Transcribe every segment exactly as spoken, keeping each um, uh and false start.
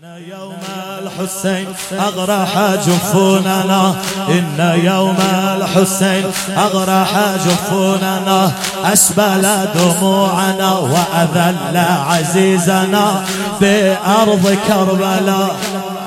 يوم الحسين أغرح جفوننا، إن يوم الحسين أغرح جفوننا، أسبل دموعنا وأذل عزيزنا بأرض كربلاء،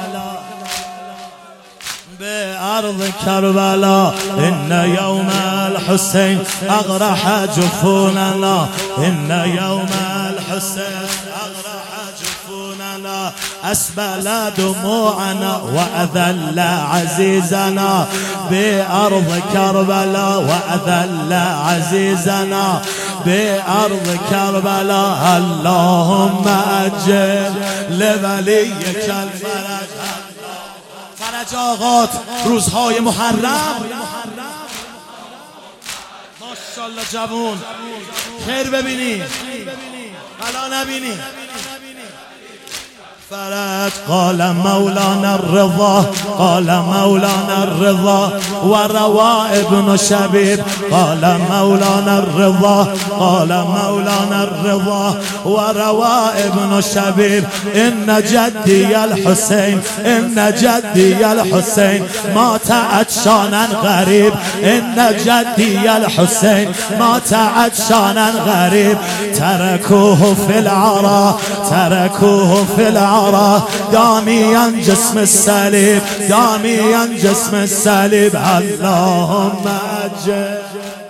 بأرض كربلاء. إن يوم الحسين أغرح جفوننا، إن يوم الحسين أغرح جفوننا، أسبل دموعنا وأذل عزيزنا بأرض كربلاء، وأذل عزيزنا بأرض كربلاء. اللهم أجل لوليك الفرج. فرج آقات روزهای محرم، ماشاءالله جوون خیر ببینی بلا نبینی. فرج قال مولانا الرضا، قال مولانا الرضا وروى ابن شبيب، قال مولانا الرضا، قال مولانا الرضا وروى ابن شبيب. إن جدي الحسين، إن جدي الحسين مات عطشانا غريب، إن جدي الحسين مات عطشانا غريب. تركوه في العرى، تركوه في العرى داميا جسم الصليب، داميا جسم الصليب. اللهم أجل